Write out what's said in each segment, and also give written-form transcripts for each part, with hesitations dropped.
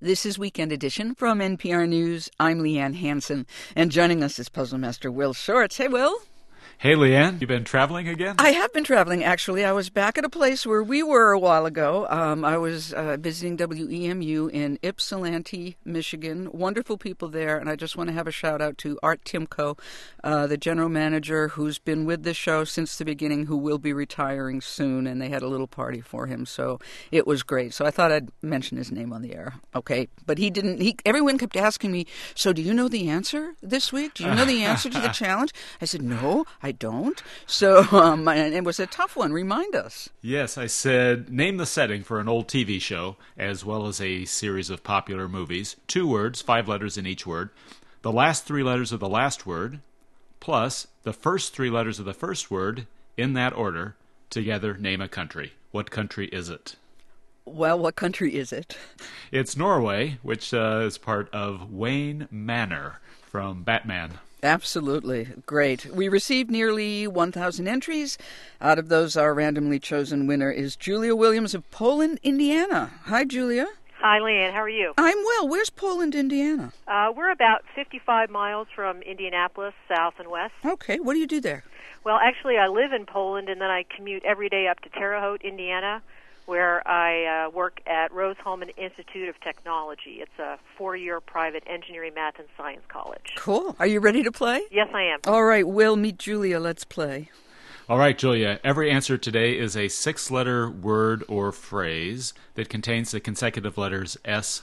This is Weekend Edition from NPR News. I'm Leanne Hansen, and joining us is Puzzle Master Will Shortz. Hey, Will. Hey, Leanne. You been traveling again? I have been traveling, actually. I was back at a place where we were a while ago. I was visiting WEMU in Ypsilanti, Michigan. Wonderful people there, and I just want to have a shout-out to Art Timko, the general manager who's been with the show since the beginning, who will be retiring soon, and they had a little party for him, so it was great. So I thought I'd mention his name on the air. Okay, but he didn't. Everyone kept asking me, so do you know the answer this week? Do you know the answer to the challenge? I said, no, I don't. So and it was a tough one. Remind us. Yes, I said, name the setting for an old TV show, as well as a series of popular movies. 2 words, 5 letters in each word. The last 3 letters of the last word, plus the first 3 letters of the first word, in that order. Together, name a country. What country is it? Well, what country is it? It's Norway, which is part of Wayne Manor from Batman. Absolutely. Great. We received nearly 1,000 entries. Out of those, our randomly chosen winner is Julia Williams of Poland, Indiana. Hi, Julia. Hi, Leanne. How are you? I'm well. Where's Poland, Indiana? We're about 55 miles from Indianapolis, south and west. Okay. What do you do there? Well, actually, I live in Poland, and then I commute every day up to Terre Haute, Indiana, where I work at Rose-Hulman Institute of Technology. It's a 4-year private engineering, math, and science college. Cool. Are you ready to play? Yes, I am. All right, Will, meet Julia. Let's play. All right, Julia. Every answer today is a 6-letter word or phrase that contains the consecutive letters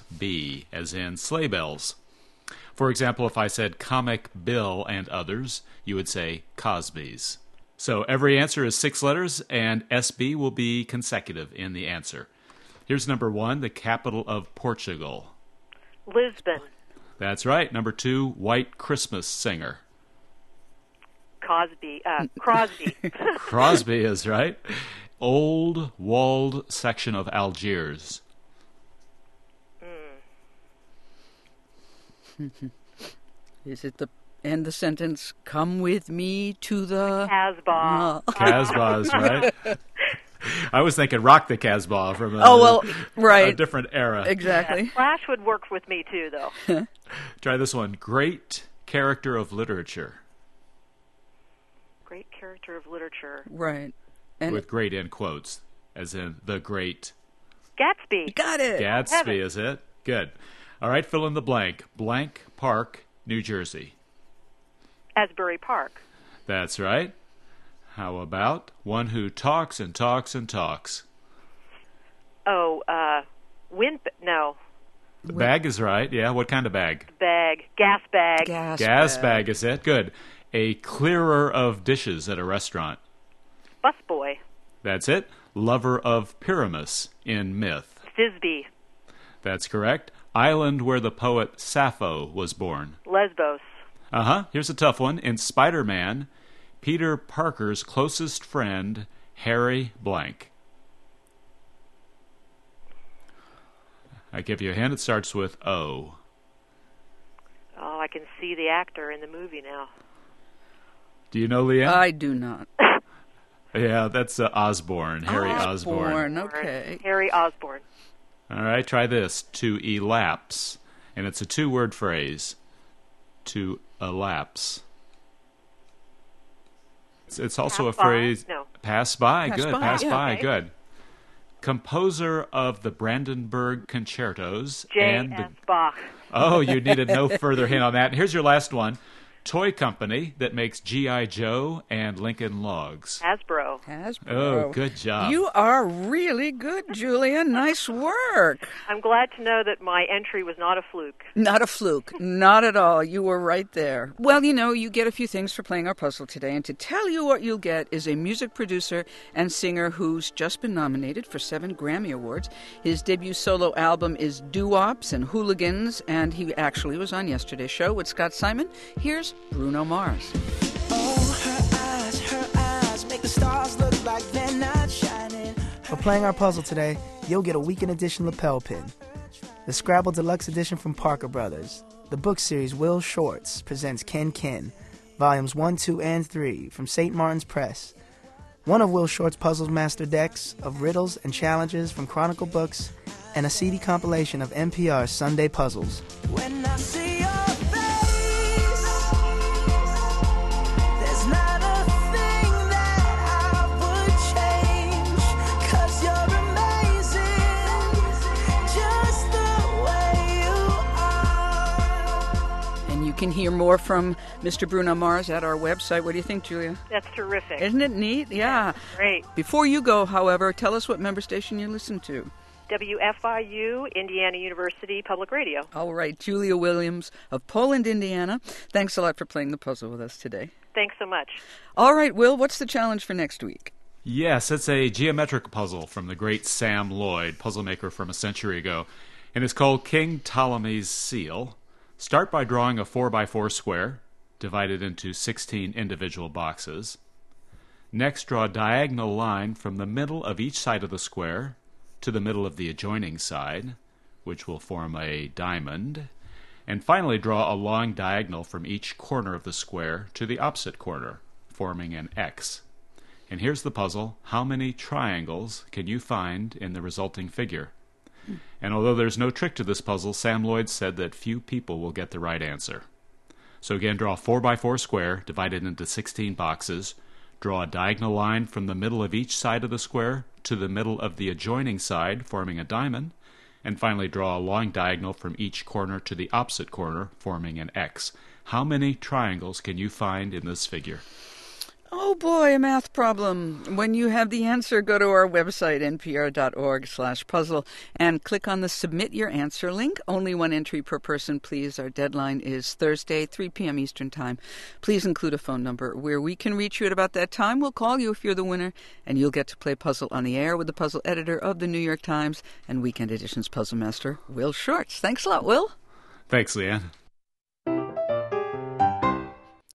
SB, as in sleigh bells. For example, if I said Comic Bill and others, you would say Cosby's. So every answer is 6 letters, and SB will be consecutive in the answer. Here's number 1, the capital of Portugal. Lisbon. That's right. Number 2, white Christmas singer. Crosby. Crosby is right. Old walled section of Algiers. Is it the end the sentence, come with me to the... Casbah. Casbah is right. I was thinking rock the Casbah from a different era. Exactly. Yeah, Flash would work with me too, though. Try this one. Great character of literature. Great character of literature. Right. And with great in quotes, as in the great... Gatsby. Got it. Gatsby is it. Good. All right, fill in the blank. Blank Park, New Jersey. Asbury Park. That's right. How about one who talks and talks and talks? Oh, no. The bag is right. Yeah, what kind of bag? Bag. Gas bag. Gas bag is it. Good. A clearer of dishes at a restaurant. Busboy. That's it. Lover of Pyramus in myth. Thisbe. That's correct. Island where the poet Sappho was born. Lesbos. Here's a tough one. In Spider-Man, Peter Parker's closest friend, Harry Blank. I give you a hint. It starts with O. Oh, I can see the actor in the movie now. Do you know, Leanne? I do not. Yeah, that's Osborne. Harry Osborne. Okay. Harry Osborne. All right, try this. To elapse. And it's a 2-word phrase. To elapse. It's also a phrase. No. Pass by. Good. Pass by. Okay. Good. Composer of the Brandenburg Concertos. J.S. Bach. Oh, you needed no further hint on that. Here's your last one. Toy company that makes G.I. Joe and Lincoln Logs. Hasbro. Oh, good job. You are really good, Julia. Nice work. I'm glad to know that my entry was not a fluke. Not a fluke. Not at all. You were right there. Well, you get a few things for playing our puzzle today, and to tell you what you'll get is a music producer and singer who's just been nominated for 7 Grammy Awards. His debut solo album is Doo-Wops and Hooligans, and he actually was on yesterday's show with Scott Simon. Here's Bruno Mars. Oh, her eyes make the stars look like they're not shining. For playing our puzzle today, you'll get a weekend edition lapel pin, the Scrabble Deluxe Edition from Parker Brothers, the book series Will Shortz presents Ken Ken, volumes 1, 2, and 3 from St. Martin's Press, one of Will Shortz' Puzzles Master decks of riddles and challenges from Chronicle Books, and a CD compilation of NPR's Sunday Puzzles. When I see your face, there's not a thing that I would change, 'cause you're amazing, just the way you are. And you can hear more from Mr. Bruno Mars at our website. What do you think, Julia? That's terrific. Isn't it neat? Yeah. Great. Before you go, however, tell us what member station you listen to. WFIU, Indiana University Public Radio. All right, Julia Williams of Poland, Indiana. Thanks a lot for playing the puzzle with us today. Thanks so much. All right, Will, what's the challenge for next week? Yes, it's a geometric puzzle from the great Sam Lloyd, puzzle maker from a century ago, and it's called King Ptolemy's Seal. Start by drawing a 4x4 square, divided into 16 individual boxes. Next, draw a diagonal line from the middle of each side of the square to the middle of the adjoining side, which will form a diamond. And finally, draw a long diagonal from each corner of the square to the opposite corner, forming an X. And here's the puzzle. How many triangles can you find in the resulting figure? And although there's no trick to this puzzle, Sam Lloyd said that few people will get the right answer. So again, draw a 4x4 square divided into 16 boxes. Draw a diagonal line from the middle of each side of the square to the middle of the adjoining side, forming a diamond. And finally, draw a long diagonal from each corner to the opposite corner, forming an X. How many triangles can you find in this figure? Oh boy, a math problem. When you have the answer, go to our website, npr.org/puzzle, and click on the Submit Your Answer link. Only one entry per person, please. Our deadline is Thursday, 3 p.m. Eastern Time. Please include a phone number where we can reach you at about that time. We'll call you if you're the winner, and you'll get to play Puzzle on the Air with the puzzle editor of the New York Times and Weekend Edition's puzzle master, Will Shortz. Thanks a lot, Will. Thanks, Leanne.